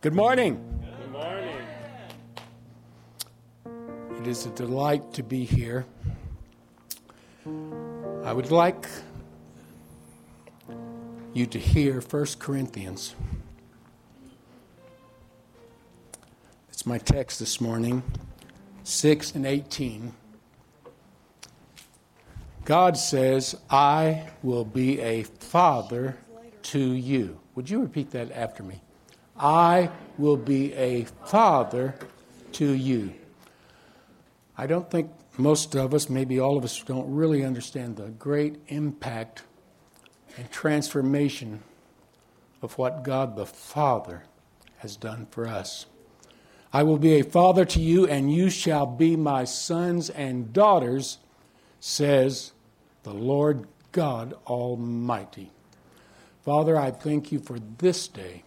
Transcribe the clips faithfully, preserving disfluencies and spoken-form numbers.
Good morning. Good morning. It is a delight to be here. I would like you to hear First Corinthians. It's my text this morning, six and eighteen. God says, I will be a father to you. Would you repeat that after me? I will be a father to you. I don't think most of us, maybe all of us, don't really understand the great impact and transformation of what God the Father has done for us. I will be a father to you, and you shall be my sons and daughters, says the Lord God Almighty. Father, I thank you for this day.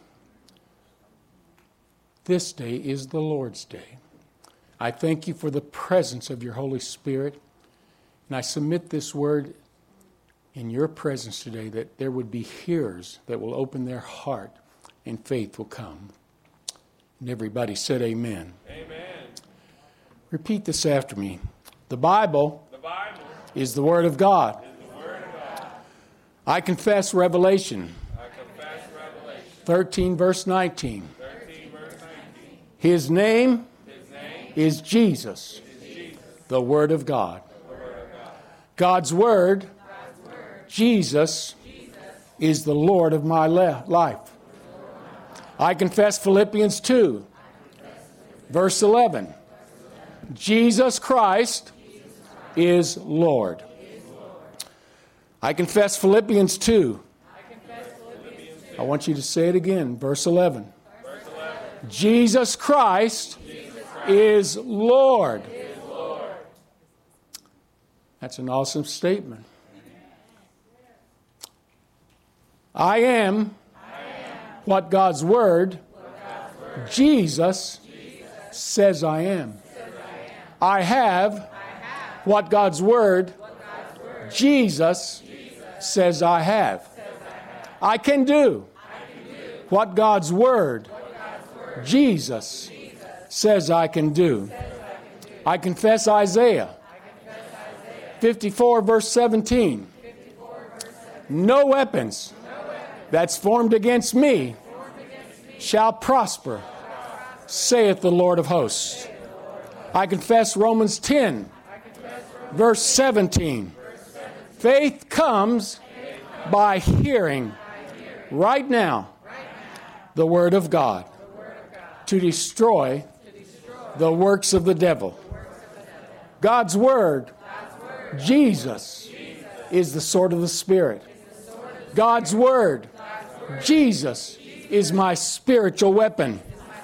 This day is the Lord's day. I thank you for the presence of your Holy Spirit, and I submit this word in your presence today, that there would be hearers that will open their heart and faith will come. And everybody said amen. Amen. Repeat this after me. The Bible, The Bible is the Word of God. is the Word of God. I confess Revelation I confess Revelation thirteen, verse nineteen. thirteen, verse nineteen. His name His name is Jesus, is Jesus, the Word of God. the Word of God. God's Word, God's Word, Jesus, Jesus, is the Lord of my le- life. I confess Philippians two, verse eleven. Jesus Christ is Lord. I confess Philippians two. I want you to say it again, verse eleven. verse eleven. Jesus Christ is Lord. Is Lord. That's an awesome statement. I am what God's Word, Jesus, says I am. I have what God's Word, Jesus, says I have. I can do what God's Word, Jesus, says I can do. I confess Isaiah fifty-four, verse seventeen. No weapons that's formed against me shall prosper, saith the Lord of hosts. I confess Romans ten, verse seventeen. Faith comes by hearing, right now, the Word of God, to destroy the works of the devil. God's Word, Jesus, is the sword of the Spirit. God's Word, Jesus, is my spiritual weapon.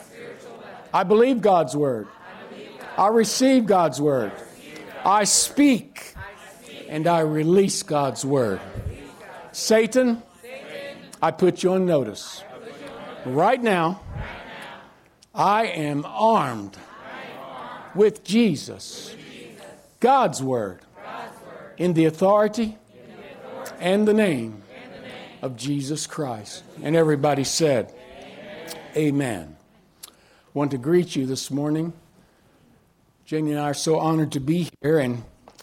I believe God's Word. I receive God's Word. I speak and I release God's Word. Satan, I put you on notice. Right now, I am armed with Jesus, God's Word, in the authority and the name of Jesus Christ. And everybody said, Amen. I want to greet you this morning. Jenny and I are so honored to be here, and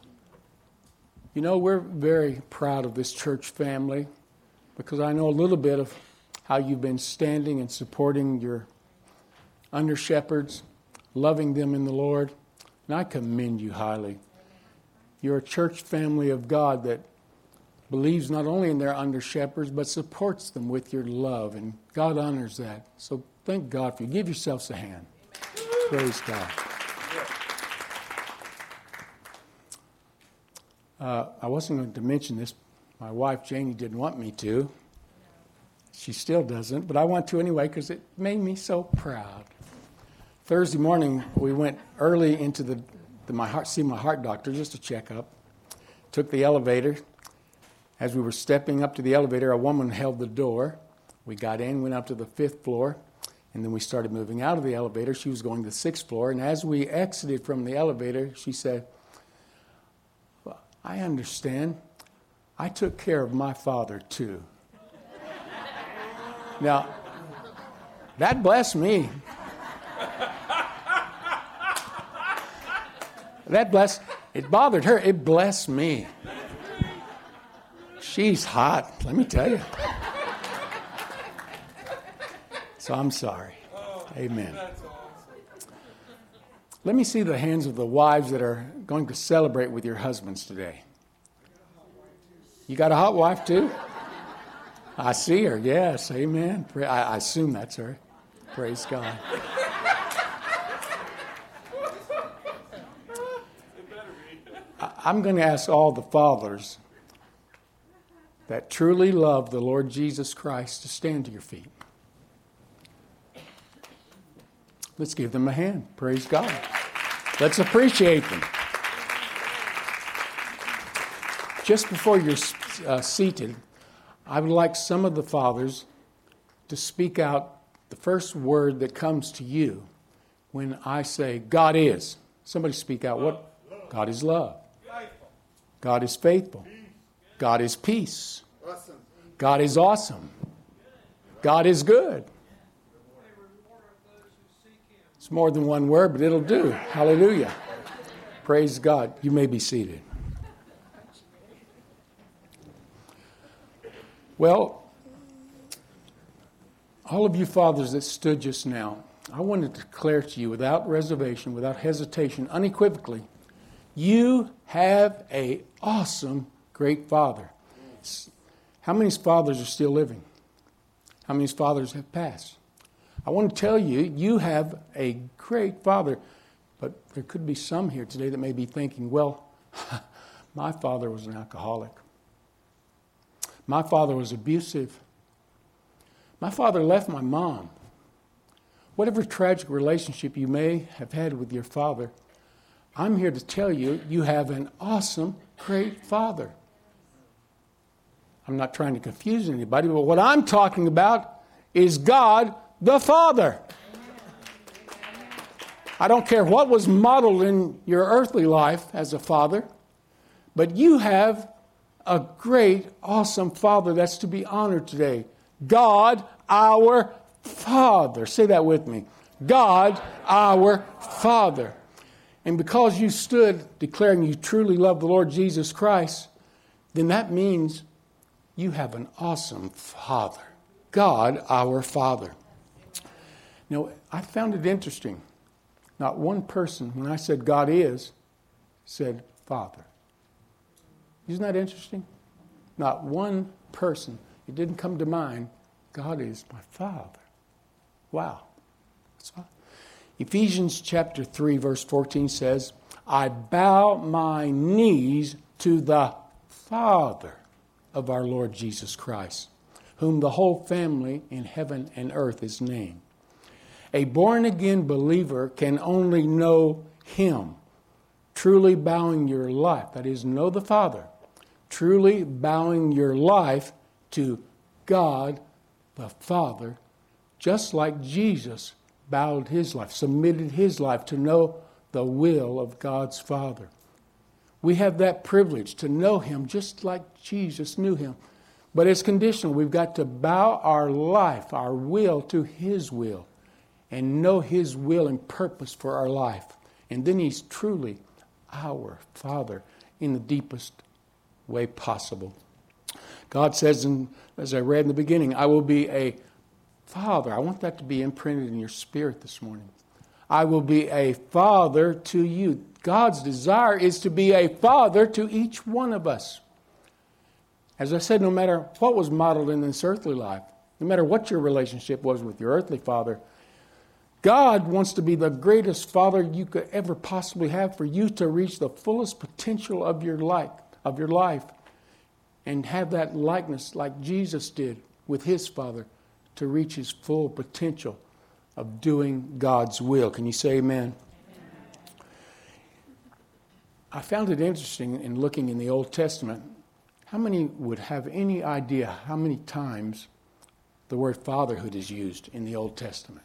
you know, we're very proud of this church family because I know a little bit of how you've been standing and supporting your under shepherds, loving them in the Lord, and I commend you highly. You're a church family of God that believes not only in their under shepherds, but supports them with your love, and God honors that. So thank God for you. Give yourselves a hand. Praise God. Uh, I wasn't going to mention this. My wife, Janie, didn't want me to. She still doesn't, but I want to anyway because it made me so proud. Thursday morning, we went early into the, the my heart, see my heart doctor just to check up. Took the elevator. As we were stepping up to the elevator, a woman held the door. We got in, went up to the fifth floor, and then we started moving out of the elevator. She was going to the sixth floor, and as we exited from the elevator, she said, well, I understand. I took care of my father, too. Now, That blessed me. That blessed, it bothered her. It blessed me. She's hot, let me tell you. So I'm sorry. Amen. Let me see the hands of the wives that are going to celebrate with your husbands today. You got a hot wife too? I see her, yes, amen. I, I assume that's her. Praise God. I, I'm going to ask all the fathers that truly love the Lord Jesus Christ to stand to your feet. Let's give them a hand. Praise God. Let's appreciate them. Just before you're uh, seated, I would like some of the fathers to speak out the first word that comes to you when I say, God is. Somebody speak out what? God is love. God is faithful. God is peace. God is awesome. God is good. It's more than one word, but it'll do. Hallelujah. Praise God. You may be seated. Well, all of you fathers that stood just now, I want to declare to you without reservation, without hesitation, unequivocally, you have an awesome, great father. How many fathers are still living? How many fathers have passed? I want to tell you, you have a great father, but there could be some here today that may be thinking, well, my father was an alcoholic. My father was abusive. My father left my mom. Whatever tragic relationship you may have had with your father, I'm here to tell you, you have an awesome, great father. I'm not trying to confuse anybody, but what I'm talking about is God the Father. I don't care what was modeled in your earthly life as a father, but you have a great, awesome Father that's to be honored today. God, our Father. Say that with me. God, our Father. And because you stood declaring you truly love the Lord Jesus Christ, then that means you have an awesome Father. God, our Father. Now, I found it interesting. Not one person, when I said God is, said Father. Isn't that interesting? Not one person. It didn't come to mind. God is my Father. Wow. That's all. Ephesians chapter three, verse fourteen says, I bow my knees to the Father of our Lord Jesus Christ, whom the whole family in heaven and earth is named. A born-again believer can only know Him, truly bowing your life, that is, know the Father, truly bowing your life to God the Father, just like Jesus bowed his life, submitted his life to know the will of God's Father. We have that privilege to know Him just like Jesus knew Him. But it's conditional. We've got to bow our life, our will, to His will and know His will and purpose for our life. And then He's truly our Father in the deepest way possible. God says, in, as I read in the beginning, I will be a Father. I want that to be imprinted in your spirit this morning. I will be a Father to you. God's desire is to be a Father to each one of us. As I said, no matter what was modeled in this earthly life, no matter what your relationship was with your earthly father, God wants to be the greatest Father you could ever possibly have for you to reach the fullest potential of your life, of your life, and have that likeness like Jesus did with His Father to reach His full potential of doing God's will. Can you say amen? I found it interesting in looking in the Old Testament. How many would have any idea how many times the word fatherhood is used in the Old Testament?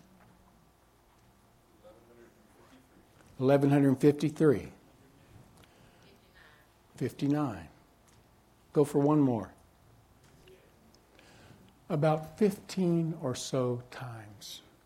eleven fifty-three. fifty-nine. Go for one more. About fifteen or so times.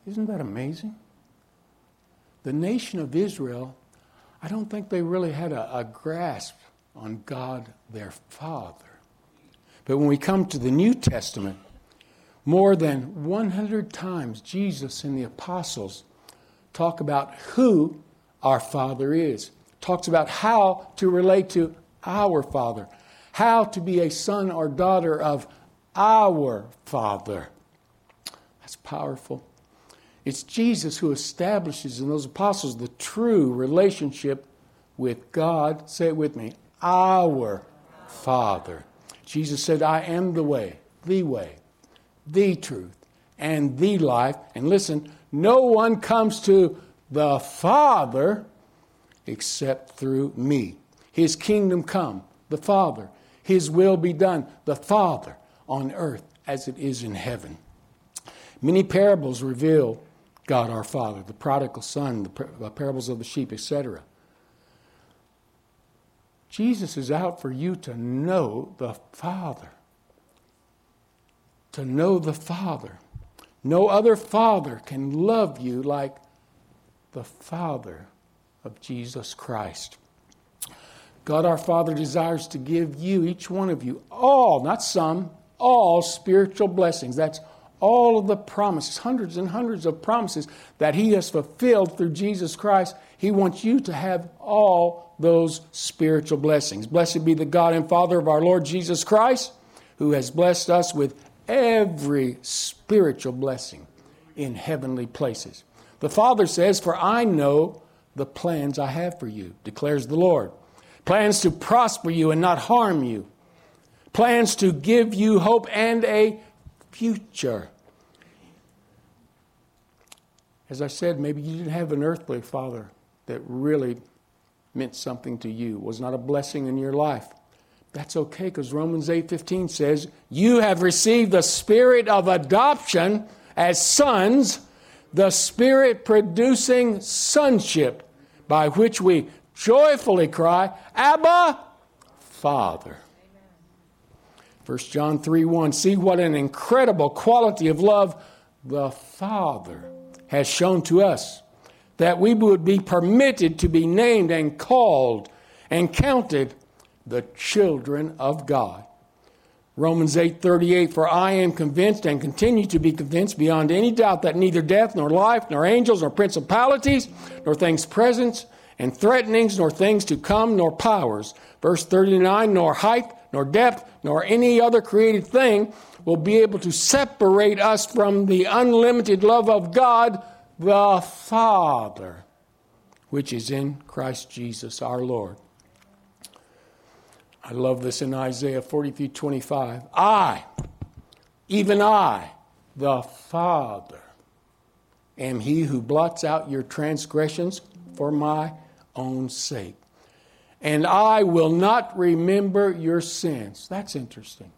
Isn't that amazing? The nation of Israel, I don't think they really had a, a grasp on God their Father. But when we come to the New Testament, more than one hundred times Jesus and the apostles talk about who our Father is. Talks about how to relate to our Father. How to be a son or daughter of our Father. That's powerful. It's Jesus who establishes in those apostles the true relationship with God. Say it with me. Our Father. Jesus said, I am the way, the way, the truth, and the life. And listen, no one comes to the Father except through me. His kingdom come, the Father. His will be done, the Father, on earth as it is in heaven. Many parables reveal God our Father, the prodigal son, the parables of the sheep, et cetera. Jesus is out for you to know the Father. To know the Father. No other father can love you like the Father of Jesus Christ. God our Father desires to give you, each one of you, all, not some, all spiritual blessings. That's all of the promises, hundreds and hundreds of promises that He has fulfilled through Jesus Christ. He wants you to have all those spiritual blessings. Blessed be the God and Father of our Lord Jesus Christ, who has blessed us with every spiritual blessing in heavenly places. The Father says, for I know the plans I have for you, declares the Lord. Plans to prosper you and not harm you. Plans to give you hope and a future. As I said, maybe you didn't have an earthly father that really meant something to you, was not a blessing in your life. That's okay, because Romans eight fifteen says, you have received the spirit of adoption as sons, the Spirit producing sonship, by which we joyfully cry, Abba, Father. First John three one, see what an incredible quality of love the Father has shown to us, that we would be permitted to be named and called and counted the children of God. Romans eight thirty-eight, for I am convinced and continue to be convinced beyond any doubt that neither death nor life, nor angels, nor principalities, nor things present and threatenings, nor things to come, nor powers. Verse thirty-nine, nor height, nor depth, nor any other created thing will be able to separate us from the unlimited love of God, the Father, which is in Christ Jesus our Lord. I love this in Isaiah forty-three twenty-five. I, even I, the Father, am He who blots out your transgressions for my own sake. And I will not remember your sins. That's interesting.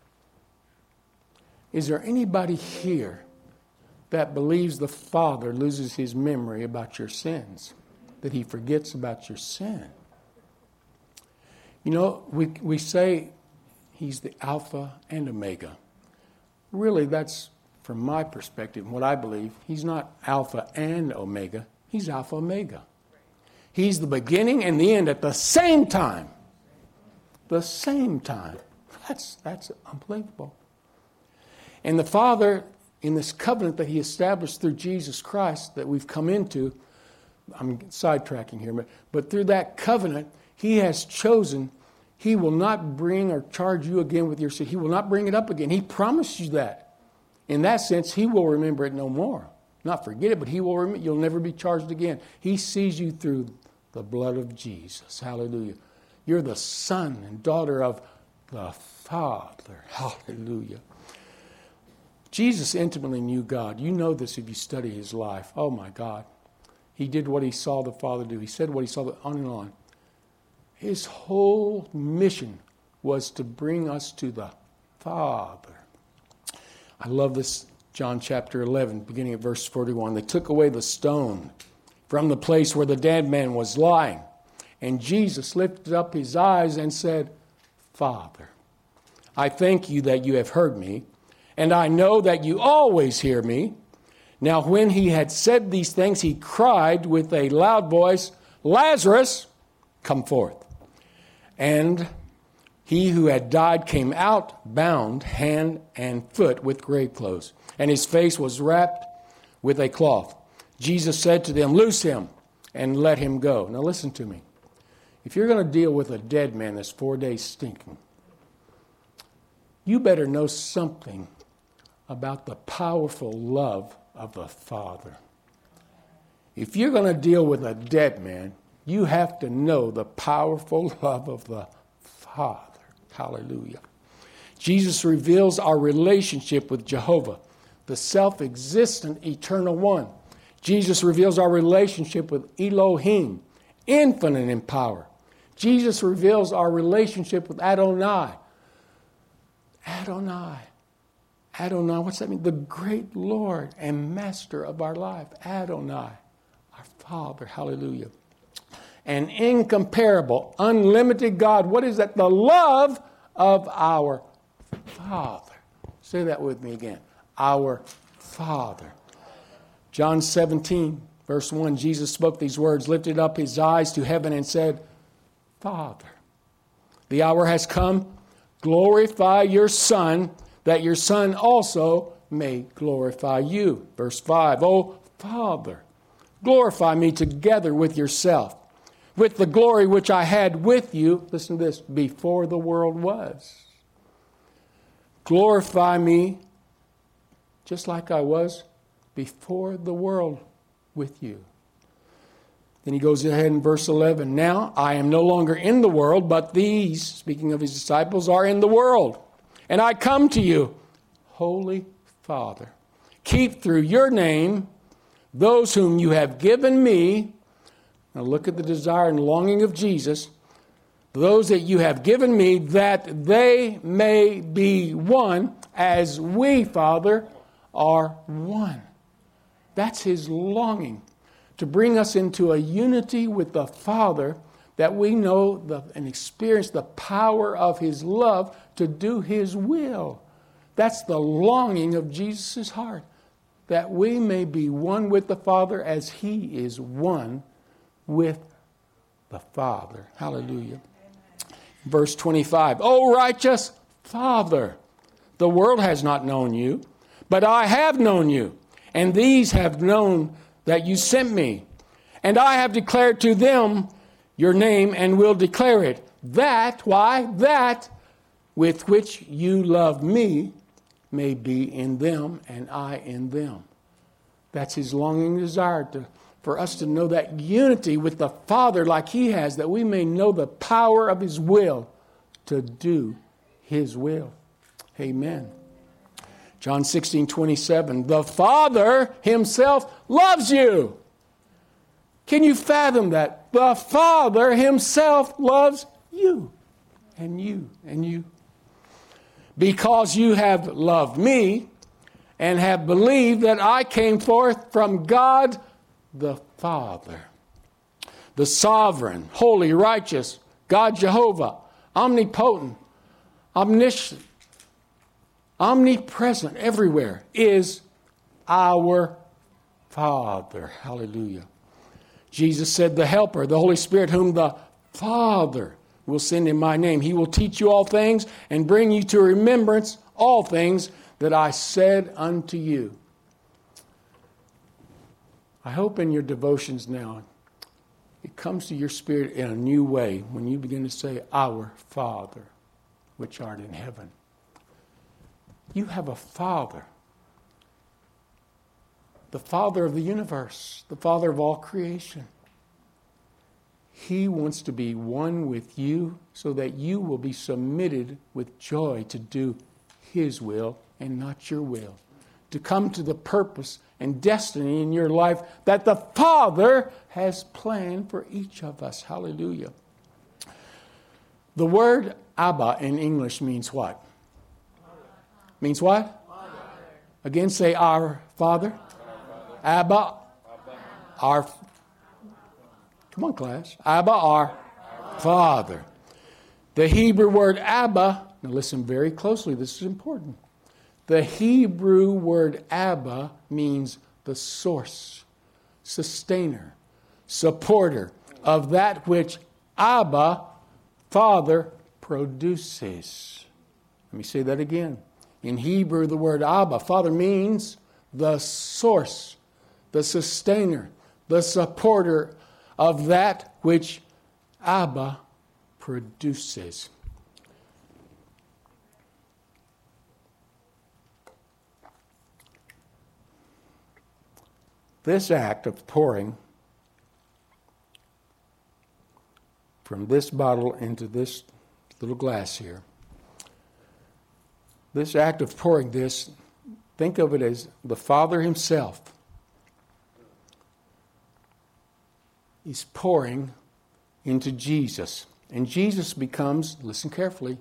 Is there anybody here that believes the Father loses His memory about your sins? That He forgets about your sin? You know, we we say He's the Alpha and Omega. Really, that's, from my perspective, what I believe. He's not Alpha and Omega. He's Alpha Omega. He's the beginning and the end at the same time. The same time. That's, that's unbelievable. And the Father, in this covenant that He established through Jesus Christ that we've come into, I'm sidetracking here, but, but through that covenant, He has chosen, He will not bring or charge you again with your sin. He will not bring it up again. He promised you that. In that sense, He will remember it no more. Not forget it, but He will remember. You'll never be charged again. He sees you through the blood of Jesus. Hallelujah. You're the son and daughter of the Father. Hallelujah. Jesus intimately knew God. You know this if you study His life. Oh my God. He did what He saw the Father do. He said what He saw, the, on and on. His whole mission was to bring us to the Father. I love this, John chapter eleven, beginning at verse forty-one. They took away the stone from the place where the dead man was lying. And Jesus lifted up His eyes and said, Father, I thank You that You have heard me, and I know that You always hear me. Now when he had said these things, he cried with a loud voice, Lazarus, come forth. And he who had died came out, bound hand and foot with grave clothes, and his face was wrapped with a cloth. Jesus said to them, loose him and let him go. Now listen to me. If you're going to deal with a dead man that's four days stinking, you better know something about the powerful love of the Father. If you're going to deal with a dead man, you have to know the powerful love of the Father. Hallelujah. Jesus reveals our relationship with Jehovah, the self-existent eternal one. Jesus reveals our relationship with Elohim, infinite in power. Jesus reveals our relationship with Adonai. Adonai. Adonai, what's that mean? The great Lord and Master of our life. Adonai, our Father. Hallelujah. An incomparable, unlimited God. What is that? The love of our Father. Say that with me again. Our Father. John seventeen, verse one, Jesus spoke these words, lifted up his eyes to heaven and said, Father, the hour has come. Glorify your Son, that your Son also may glorify you. Verse five, O Father, glorify me together with yourself, with the glory which I had with you, listen to this, before the world was. Glorify me just like I was before the world with you. Then he goes ahead in verse eleven. Now I am no longer in the world, but these, speaking of his disciples, are in the world. And I come to you, Holy Father. Keep through your name those whom you have given me. Now look at the desire and longing of Jesus. Those that you have given me, that they may be one as we, Father, are one. That's his longing, to bring us into a unity with the Father, that we know the, and experience the power of his love to do his will. That's the longing of Jesus' heart, that we may be one with the Father as he is one with the Father. Hallelujah. Verse twenty-five, O righteous Father, the world has not known you, but I have known you, and these have known that you sent me. And I have declared to them your name and will declare it. That, why? That with which you love me may be in them and I in them. That's his longing desire to, for us to know that unity with the Father like he has, that we may know the power of his will to do his will. Amen. John sixteen twenty-seven, the Father himself loves you. Can you fathom that? The Father himself loves you and you and you. Because you have loved me and have believed that I came forth from God the Father, the sovereign, holy, righteous, God Jehovah, omnipotent, omniscient, omnipresent everywhere, is our Father. Hallelujah. Jesus said, the Helper, the Holy Spirit, whom the Father will send in my name. He will teach you all things and bring you to remembrance all things that I said unto you. I hope in your devotions now, it comes to your spirit in a new way when you begin to say, our Father, which art in heaven. You have a Father. The Father of the universe, the Father of all creation. He wants to be one with you so that you will be submitted with joy to do his will and not your will. To come to the purpose and destiny in your life that the Father has planned for each of us. Hallelujah. The word Abba in English means what? Means what? Father. Again, say our Father. Abba. Abba. Our. Come on, class. Abba, our Abba. Father. The Hebrew word Abba. Now listen very closely. This is important. The Hebrew word Abba means the source, sustainer, supporter of that which Abba, Father, produces. Let me say that again. In Hebrew, the word Abba, Father, means the source, the sustainer, the supporter of that which Abba produces. This act of pouring from this bottle into this little glass here, this act of pouring this, think of it as the Father himself is pouring into Jesus. And Jesus becomes, listen carefully,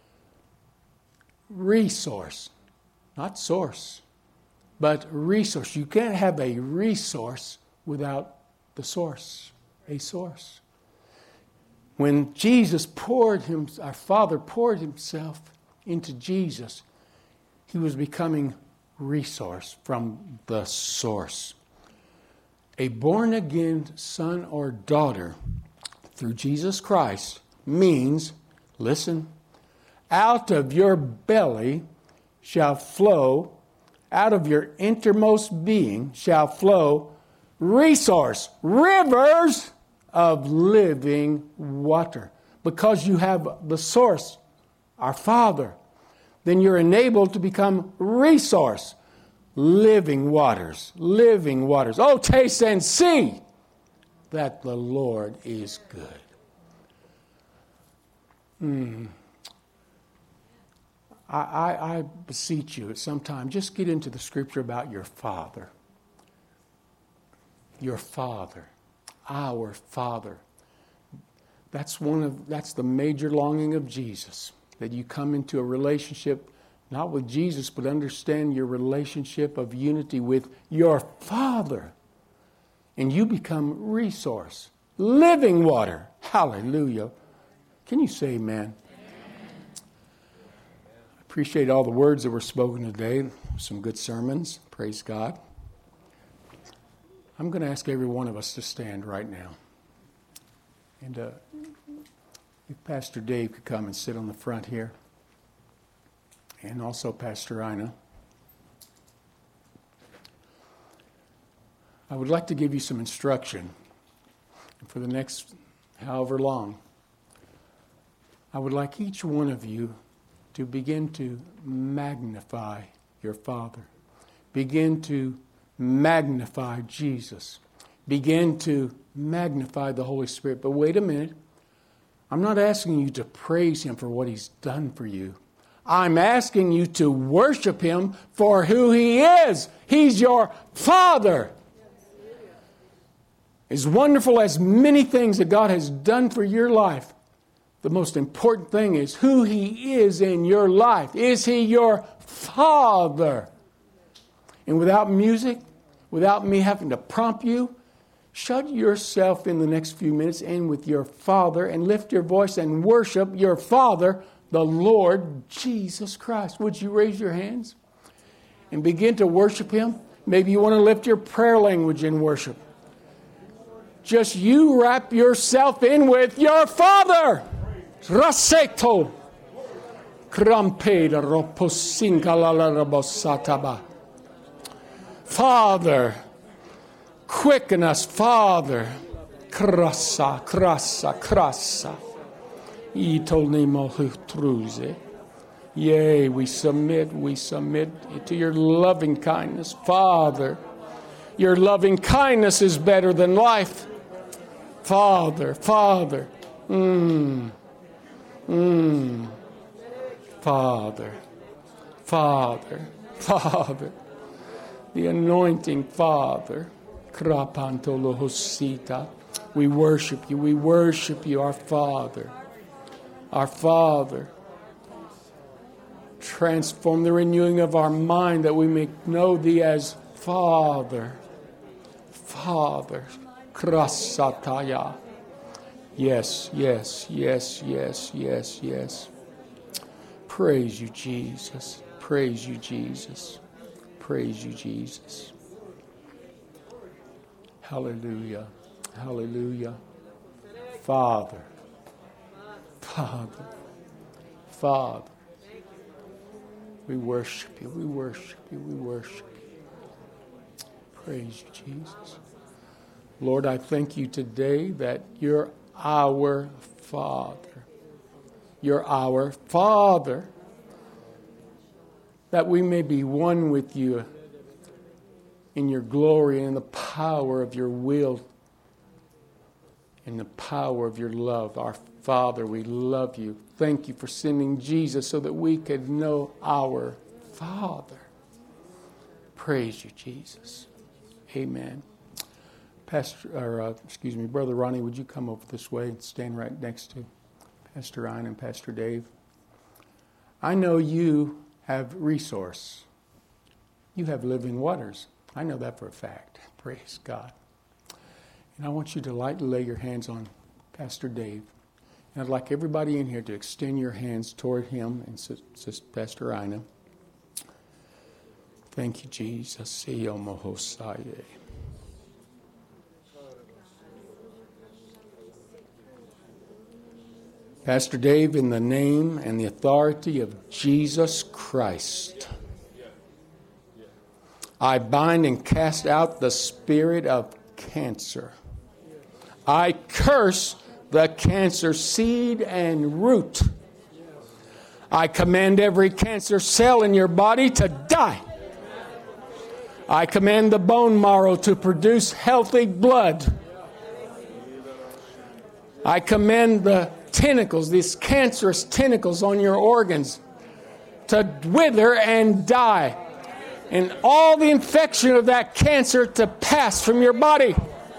resource, not source, but resource. You can't have a resource without the source, a source. When Jesus poured him, our Father poured himself into Jesus, he was becoming resource from the source. A born-again son or daughter through Jesus Christ means, listen, out of your belly shall flow, out of your innermost being shall flow resource, rivers of living water. Because you have the source, our Father, then you're enabled to become resource, living waters, living waters. Oh, taste and see that the Lord is good. Hmm. I, I, I beseech you at some time, just get into the scripture about your Father. Your Father. Our Father. That's one of that's the major longing of Jesus. That you come into a relationship, not with Jesus, but understand your relationship of unity with your Father. And you become resource. Living water. Hallelujah. Can you say amen? I appreciate all the words that were spoken today. Some good sermons. Praise God. I'm going to ask every one of us to stand right now. And uh, if Pastor Dave could come and sit on the front here. And also Pastor Ina. I would like to give you some instruction for the next however long. I would like each one of you to begin to magnify your Father. Begin to magnify Jesus. Begin to magnify the Holy Spirit. But wait a minute. I'm not asking you to praise him for what he's done for you. I'm asking you to worship him for who he is. He's your Father. As wonderful as many things that God has done for your life, the most important thing is who he is in your life. Is he your Father? And without music, without me having to prompt you, shut yourself in the next few minutes in with your Father and lift your voice and worship your Father, the Lord Jesus Christ. Would you raise your hands and begin to worship him? Maybe you want to lift your prayer language in worship. Just you wrap yourself in with your Father. Raseto. Krampeda roposinkalarabosataba. Father, quicken us, Father. Krasa, krasa, krasa. Itolnimohutruze. Yea, we submit, we submit to your loving kindness, Father. Your loving kindness is better than life. Father, Father. Mmm. Mmm. Father, Father, Father. The anointing Father. Krapantolohosita. We worship you. We worship you, our Father. Our Father. Transform the renewing of our mind that we may know thee as Father. Father. Krasataya. Yes, yes, yes, yes, yes, yes. Praise you, Jesus. Praise you, Jesus. Praise you, Jesus. Hallelujah. Hallelujah. Father. Father. Father. We worship you. We worship you. We worship you. Praise you, Jesus. Lord, I thank you today that you're our Father. You're our Father. That we may be one with you in your glory and in the power of your will, in the power of your love. Our Father, we love you. Thank you for sending Jesus so that we could know our Father. Praise you, Jesus. Amen. Pastor, or uh, excuse me, Brother Ronnie, would you come over this way and stand right next to Pastor Ryan and Pastor Dave? I know you have resource. You have living waters. I know that for a fact. Praise God. And I want you to lightly lay your hands on Pastor Dave. And I'd like everybody in here to extend your hands toward him and Sister Pastor Ina. Thank you, Jesus. Pastor Dave, in the name and the authority of Jesus Christ, I bind and cast out the spirit of cancer. I curse the cancer seed and root. I command every cancer cell in your body to die. I command the bone marrow to produce healthy blood. I command the tentacles, these cancerous tentacles on your organs, to wither and die. And all the infection of that cancer to pass from your body.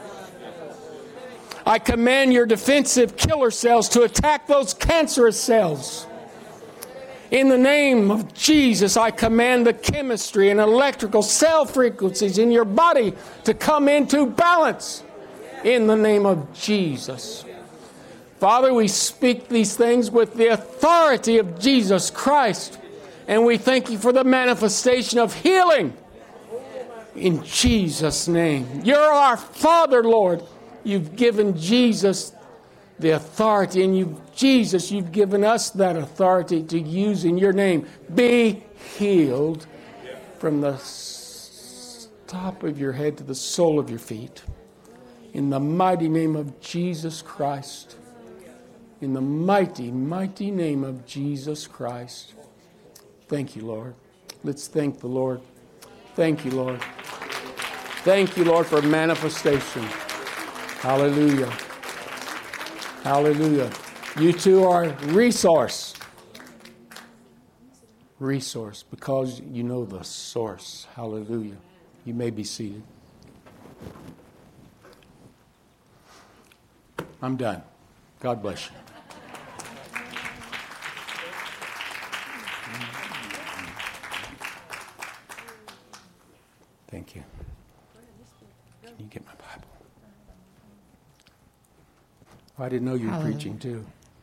I command your defensive killer cells to attack those cancerous cells. In the name of Jesus, I command the chemistry and electrical cell frequencies in your body to come into balance. In the name of Jesus. Father, we speak these things with the authority of Jesus Christ. And we thank you for the manifestation of healing. In Jesus' name. You're our Father, Lord. You've given Jesus the authority. And you, Jesus, you've given us that authority to use in your name. Be healed from the top of your head to the sole of your feet. In the mighty name of Jesus Christ. In the mighty, mighty name of Jesus Christ. Thank you, Lord. Let's thank the Lord. Thank you, Lord. Thank you, Lord, for manifestation. Hallelujah. Hallelujah. You two are resource. Resource, because you know the source. Hallelujah. You may be seated. I'm done. God bless you. Thank you. Can you get my Bible? Oh, I didn't know you were Hallelujah. preaching too.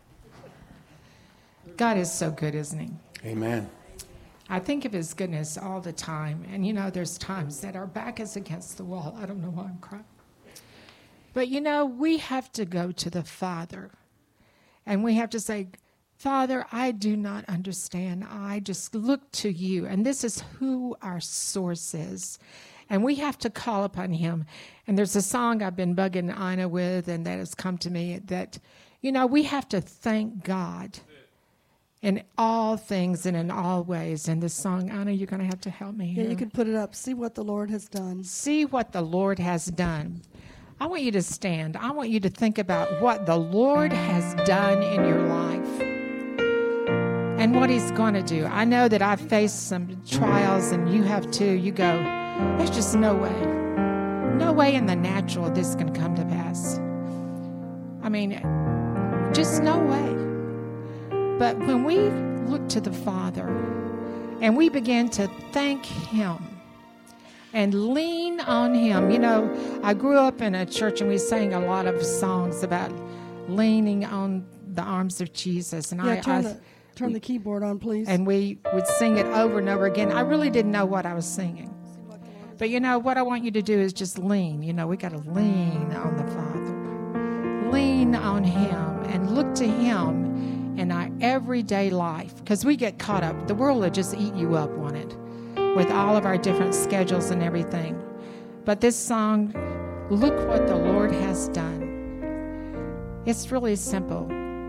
God is so good, isn't he? Amen. I think of his goodness all the time. And, you know, there's times that our back is against the wall. I don't know why I'm crying. But, you know, we have to go to the Father. And we have to say, Father, I do not understand. I just look to you. And this is who our source is. And we have to call upon him. And there's a song I've been bugging Ina with, and that has come to me, that, you know, we have to thank God in all things and in all ways. And this song, Ina, you're going to have to help me here. Yeah, you can put it up. See what the Lord has done. See what the Lord has done. I want you to stand. I want you to think about what the Lord has done in your life and what he's going to do. I know that I've faced some trials, and you have too. You go, there's just no way. No way in the natural this can come to pass. I mean, just no way. But when we look to the Father and we begin to thank him and lean on him. You know, I grew up in a church and we sang a lot of songs about leaning on the arms of Jesus. And Yeah, I, turn, I the, turn we, the keyboard on, please. and we would sing it over and over again. I really didn't know what I was singing. But you know, what I want you to do is just lean. You know, we got to lean on the Father. Lean on Him and look to Him in our everyday life. Because we get caught up. The world will just eat you up on it with all of our different schedules and everything. But this song, look what the Lord has done. It's really simple.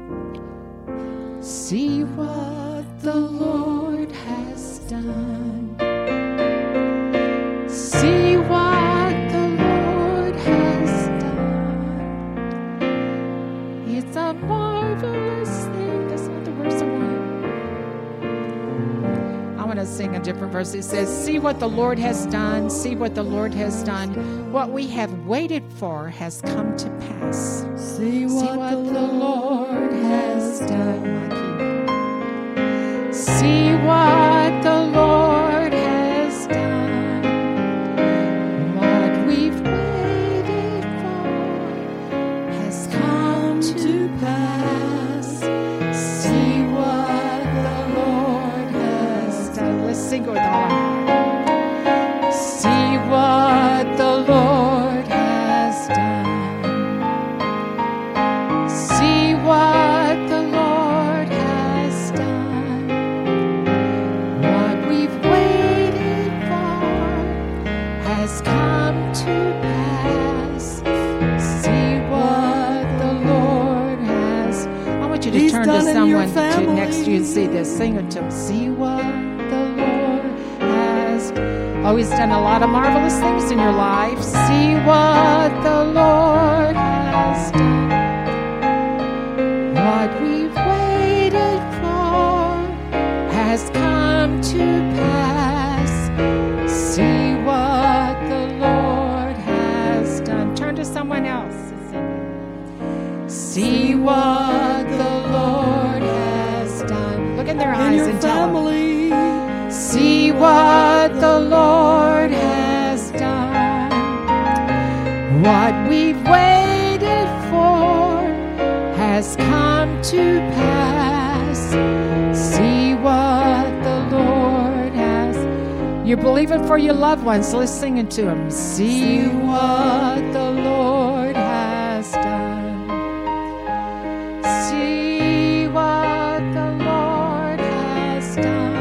See what the Lord has done. See what the Lord has done. It's a marvelous thing. That's not the verse I want. I want to sing a different verse. It says, see what the Lord has done. See what the Lord has done. What we have waited for has come to pass. See what, See what the, the Lord Lord has done. See what the Lord has done. What we've waited for has come to pass. See what the Lord has done. Let's sing it with all our heart. See what the Lord has done. See what the Lord has done. What we've waited for has come to pass. See what the Lord has. I want you to He's turn to done in your someone to, family. next to you and see this. Sing it to him. See what the Lord has. Oh, He's done a lot of marvelous things in your life. See what the Lord has done. What we've waited for has come to pass. See what the Lord has done. Turn to someone else and sing it. See what the Lord has done. Look in their in eyes your and tell them. family. See what the Lord has done. What we've waited for has come to pass. See what the Lord has. You're believing for your loved ones, so let's sing it to them. See what the Lord has done. See what the Lord has done.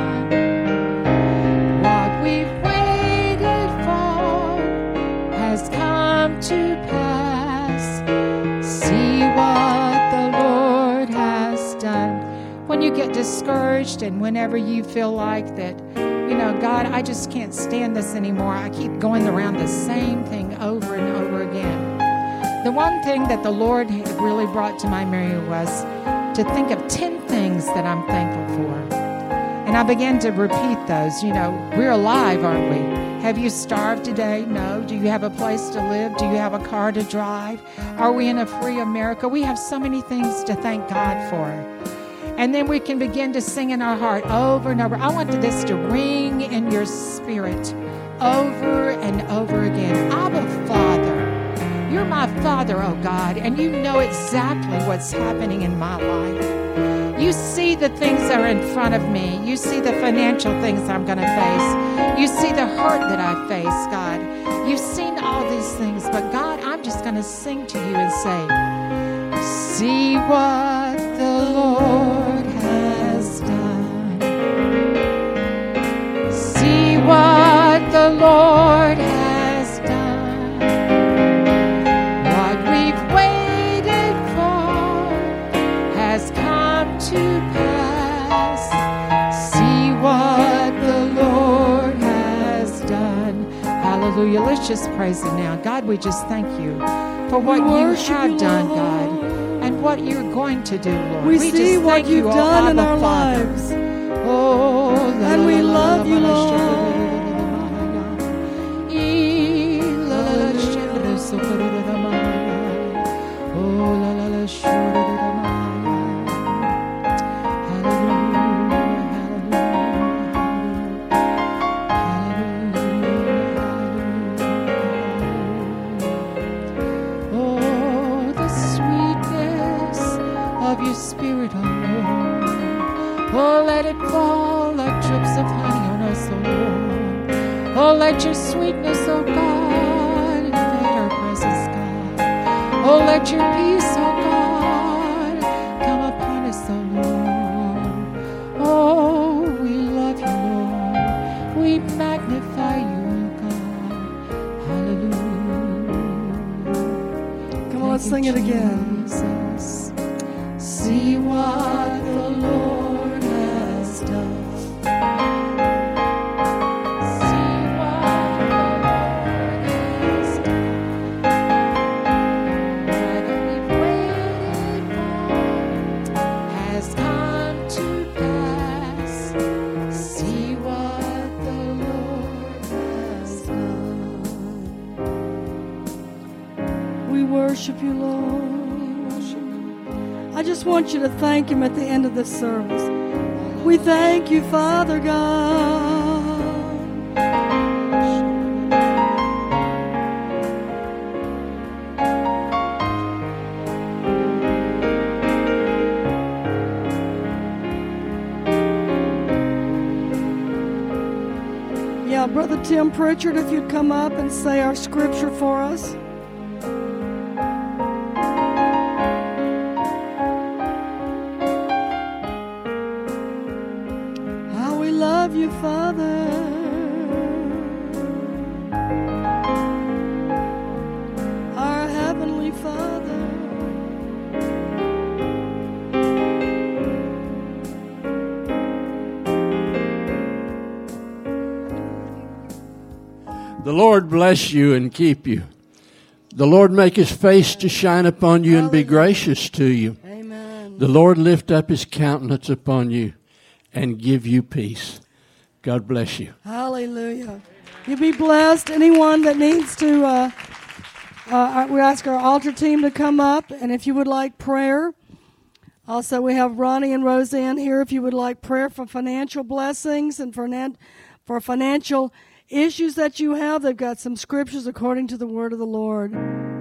What we've waited for has come to pass. See what the Lord has done. When you get discouraged and whenever you feel like that, you know, God, I just can't stand this anymore. I keep going around the same thing over and over again. The one thing that the Lord really brought to my memory was to think of ten things that I'm thankful for. And I began to repeat those. You know, we're alive, aren't we? Have you starved today? No. Do you have a place to live? Do you have a car to drive? Are we in a free America? We have so many things to thank God for. And then we can begin to sing in our heart over and over. I want this to ring in your spirit over and over again. Abba, Father. You're my Father, oh God, and you know exactly what's happening in my life. You see the things that are in front of me. You see the financial things I'm going to face. You see the hurt that I face, God. You've seen all these things, but God, I'm just going to sing to you and say, see what the Lord has done. See what the Lord has done. What we've waited for has come to pass. See what the Lord has done. Hallelujah. Let's just praise Him now. God, we just thank you for what We you worship have you, done, Lord. God, and what you're going to do, Lord. We, We see just what thank you've you, oh, done in Abba, our Father. lives. Oh, la, And la, we la, love la, you, la, Lord. E, la, la, la, shibru, so, ko, da, da, da, ma, ya. Oh, la, la, la, shu, da, da, da, ma, ya. Hallelujah, hallelujah, hallelujah. Oh, the sweetness of your Spirit, oh Lord. Oh, let it fall like drips of honey on us, oh Lord. Oh, let your sweetness, oh God, invade our presence, God. Oh, let your peace, oh God, come upon us, oh Lord. Oh, we love you, Lord. We magnify you, oh God. Hallelujah. Come on, let's sing it again. Jesus. See what the Lord has done. See what the Lord has done. What we've waited for has come to pass. See what the Lord has done. We worship you, Lord. I just want you to thank him at the end of this service. We thank you, Father God. Yeah, Brother Tim Pritchard, if you'd come up and say our scripture for us. Love you, Father. Our Heavenly Father. The Lord bless you and keep you. The Lord make his face to shine upon you and be gracious to you. Amen. The Lord lift up his countenance upon you and give you peace. God bless you. Hallelujah. You be blessed. Anyone that needs to, uh, uh, we ask our altar team to come up, and if you would like prayer. Also, we have Ronnie and Roseanne here if you would like prayer for financial blessings and for, for financial issues that you have. They've got some scriptures according to the word of the Lord.